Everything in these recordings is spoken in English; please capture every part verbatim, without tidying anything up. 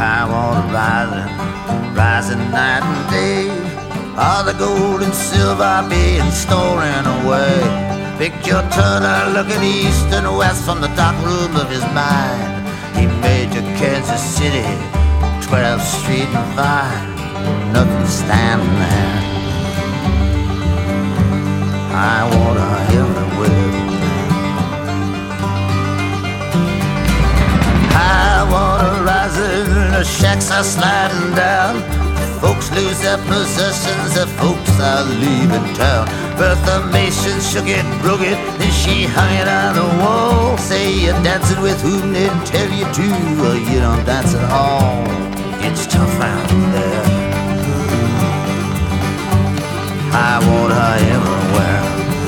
high water rising, rising night and day. All the gold and silver being stolen away. Picture Turner looking east and west from the dark room of his mind. He made to Kansas City, twelfth Street and Vine. Nothing standing there. High water everywhere. High water rising, the shacks are sliding down. Folks lose their possessions, the folks are leaving town. Bertha Mason shook it, broke it, then she hung it on the wall. Say you're dancing with whom they tell you to, or you don't dance at all. It's tough out there. High water everywhere.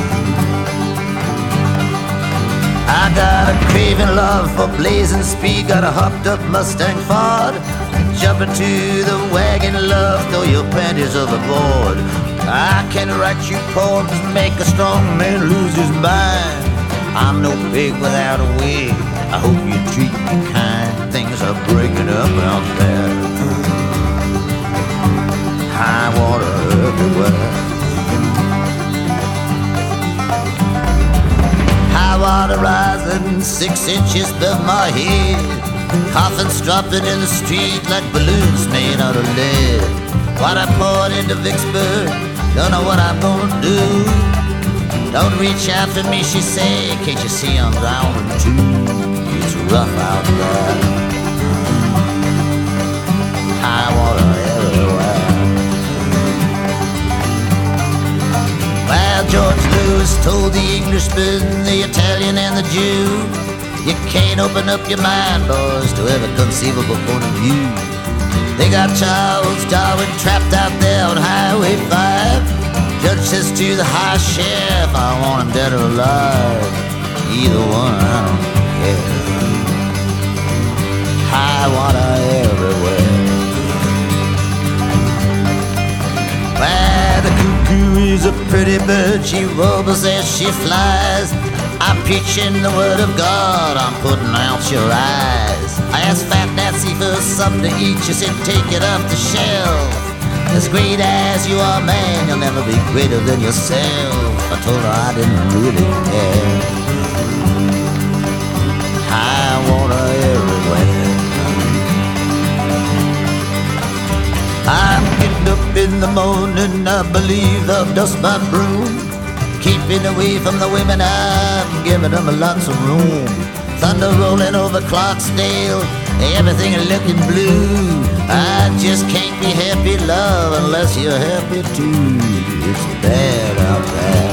I got a craving love for blazing speed, got a hopped up Mustang Ford. Jump into the wagon, love, throw your panties overboard. I can write you poems, make a strong man lose his mind. I'm no pig without a wig, I hope you treat me kind. Things are breaking up out there. High water everywhere. High water rising six inches above my head. Coffins dropping in the street like balloons made out of lead. What I poured into Vicksburg, don't know what I'm gonna do. Don't reach out for me, she say, can't you see I'm drowning too? It's rough out there. High water everywhere. Well, George Lewis told the Englishman, the Italian and the Jew, you can't open up your mind, boys, to every conceivable point of view. They got Charles Darwin trapped out there on Highway five. Judge says to the high sheriff, I want him dead or alive. Either one, I don't care. High water everywhere. Well, the cuckoo is a pretty bird, she warbles as she flies. I'm preaching the word of God, I'm putting out your eyes. I asked Fat Nancy for something to eat, she said take it off the shelf. As great as you are, man, you'll never be greater than yourself. I told her I didn't really care. High water everywhere. I'm getting up in the morning, I believe I'll dust my broom. Keeping away from the women, I'm giving them lots of room. Thunder rolling over Clarksdale, everything looking blue. I just can't be happy, love, unless you're happy too. It's bad out there.